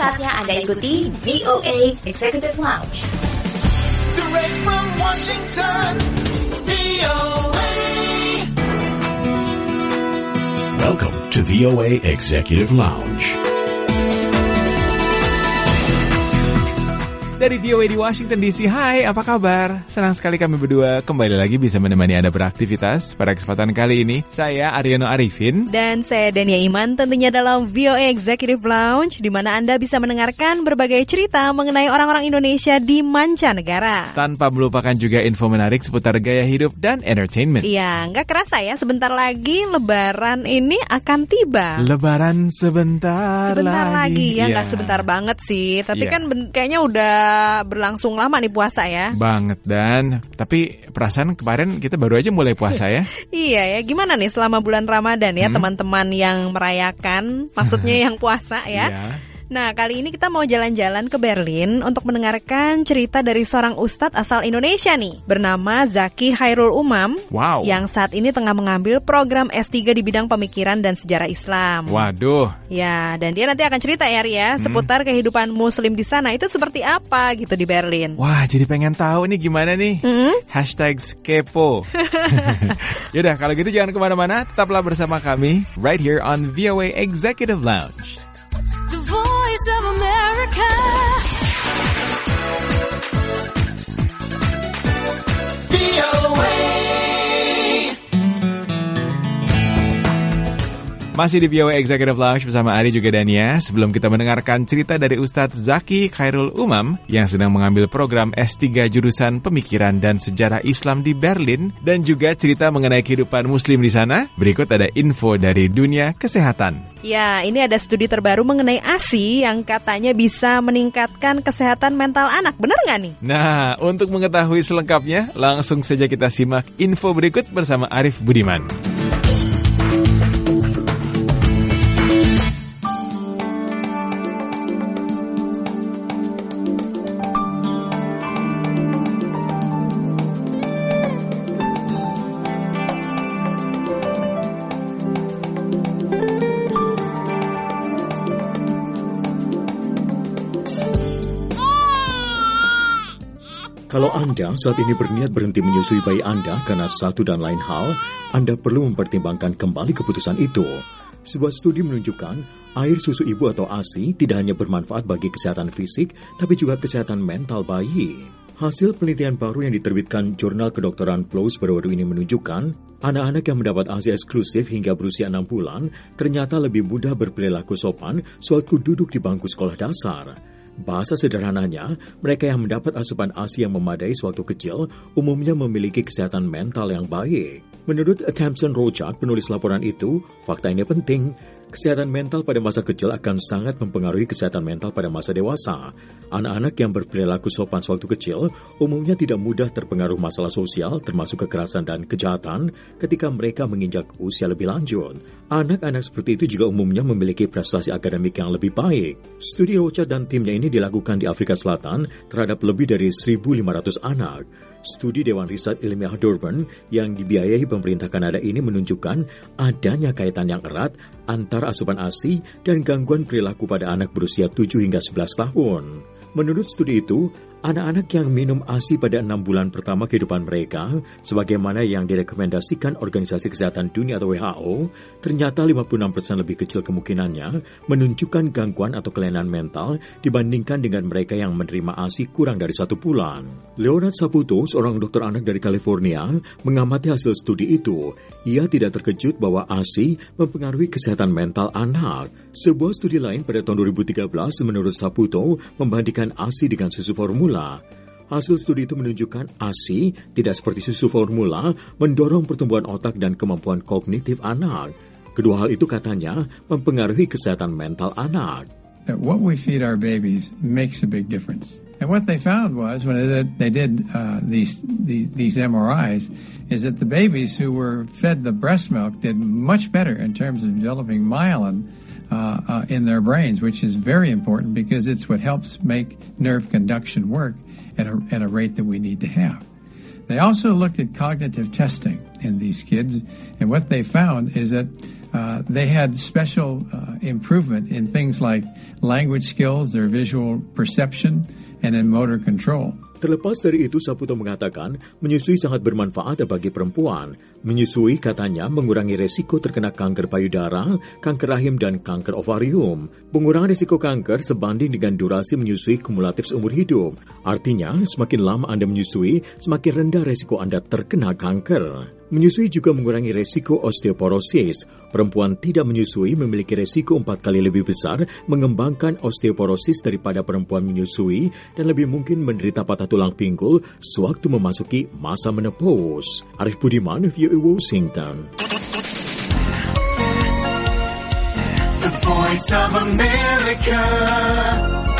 saatnya Anda ikuti VOA Executive Lounge. Direct from Washington, VOA. Welcome to VOA Executive Lounge. Dari VOA di Washington DC, hai, apa kabar? Senang sekali kami berdua kembali lagi bisa menemani Anda beraktivitas. Pada kesempatan kali ini, saya Aryono Arifin. Dan saya Dania Iman, tentunya dalam VOA Executive Lounge, di mana Anda bisa mendengarkan berbagai cerita mengenai orang-orang Indonesia di mancanegara. Tanpa melupakan juga info menarik seputar gaya hidup dan entertainment. Iya, nggak kerasa ya, sebentar lagi Lebaran ini akan tiba. Lebaran sebentar lagi. Ya, nggak yeah. Sebentar banget sih. Tapi Yeah. kan kayaknya udah berlangsung lama nih puasa ya. Banget, dan tapi perasaan kemarin kita baru aja mulai puasa ya. Iya ya, gimana nih selama bulan Ramadan ya teman-teman yang merayakan, maksudnya yang puasa ya. Yeah. Nah, kali ini kita mau jalan-jalan ke Berlin untuk mendengarkan cerita dari seorang ustadz asal Indonesia nih, bernama Zaki Khairul Umam. Wow. Yang saat ini tengah mengambil program S3 di bidang pemikiran dan sejarah Islam. Waduh. Ya, dan dia nanti akan cerita ya Ria, seputar kehidupan muslim di sana itu seperti apa gitu di Berlin. Wah, jadi pengen tahu nih gimana nih. Hashtag kepo. Yaudah, kalau gitu jangan kemana-mana, tetaplah bersama kami right here on VOA Executive Lounge. The Voice of America. VOA. Masih di VOA Executive Lounge bersama Ari juga Dania. Sebelum kita mendengarkan cerita dari Ustadz Zaki Khairul Umam yang sedang mengambil program S3 jurusan Pemikiran dan Sejarah Islam di Berlin, dan juga cerita mengenai kehidupan muslim di sana, berikut ada info dari dunia kesehatan. Ya, ini ada studi terbaru mengenai ASI yang katanya bisa meningkatkan kesehatan mental anak. Benar nggak nih? Nah, untuk mengetahui selengkapnya, langsung saja kita simak info berikut bersama Arif Budiman. Kalau Anda saat ini berniat berhenti menyusui bayi Anda karena satu dan lain hal, Anda perlu mempertimbangkan kembali keputusan itu. Sebuah studi menunjukkan air susu ibu atau ASI tidak hanya bermanfaat bagi kesehatan fisik, tapi juga kesehatan mental bayi. Hasil penelitian baru yang diterbitkan Jurnal Kedokteran PLOS baru-baru ini menunjukkan, anak-anak yang mendapat ASI eksklusif hingga berusia 6 bulan ternyata lebih mudah berperilaku sopan sewaktu duduk di bangku sekolah dasar. Bahasa sederhananya, mereka yang mendapat asupan ASI yang memadai sewaktu kecil umumnya memiliki kesehatan mental yang baik. Menurut Tamsin Rochak, penulis laporan itu, fakta ini penting. Kesehatan mental pada masa kecil akan sangat mempengaruhi kesehatan mental pada masa dewasa. Anak-anak yang berperilaku sopan sewaktu kecil umumnya tidak mudah terpengaruh masalah sosial termasuk kekerasan dan kejahatan ketika mereka menginjak usia lebih lanjut. Anak-anak seperti itu juga umumnya memiliki prestasi akademik yang lebih baik. Studi Rocha dan timnya ini dilakukan di Afrika Selatan terhadap lebih dari 1.500 anak. Studi Dewan Riset Ilmiah Durban yang dibiayai pemerintah Kanada ini menunjukkan adanya kaitan yang erat antara asupan ASI dan gangguan perilaku pada anak berusia 7 hingga 11 tahun. Menurut studi itu, anak-anak yang minum ASI pada 6 bulan pertama kehidupan mereka, sebagaimana yang direkomendasikan Organisasi Kesehatan Dunia atau WHO, ternyata 56% lebih kecil kemungkinannya menunjukkan gangguan atau kelainan mental dibandingkan dengan mereka yang menerima ASI kurang dari 1 bulan. Leonard Saputo, seorang dokter anak dari California, mengamati hasil studi itu. Ia tidak terkejut bahwa ASI mempengaruhi kesehatan mental anak. Sebuah studi lain pada tahun 2013 menurut Saputo membandingkan ASI dengan susu formula. Hasil studi itu menunjukkan ASI tidak seperti susu formula mendorong pertumbuhan otak dan kemampuan kognitif anak. Kedua hal itu katanya mempengaruhi kesehatan mental anak. What we feed our babies makes a big difference. And what they found was when they did these MRIs is that the babies who were fed the breast milk did much better in terms of developing myelin in their brains, which is very important because it's what helps make nerve conduction work at a rate that we need to have. They also looked at cognitive testing in these kids, and what they found is that they had special improvement in things like language skills, their visual perception, and in motor control. Terlepas dari itu, Saputo mengatakan menyusui sangat bermanfaat bagi perempuan. Menyusui, katanya, mengurangi resiko terkena kanker payudara, kanker rahim, dan kanker ovarium. Pengurangan risiko kanker sebanding dengan durasi menyusui kumulatif seumur hidup. Artinya, semakin lama Anda menyusui, semakin rendah resiko Anda terkena kanker. Menyusui juga mengurangi resiko osteoporosis. Perempuan tidak menyusui memiliki resiko 4 kali lebih besar mengembangkan osteoporosis daripada perempuan menyusui dan lebih mungkin menderita patah tulang pinggul sewaktu memasuki masa menopause. Arif Budiman, VOA Washington. The Voice of America,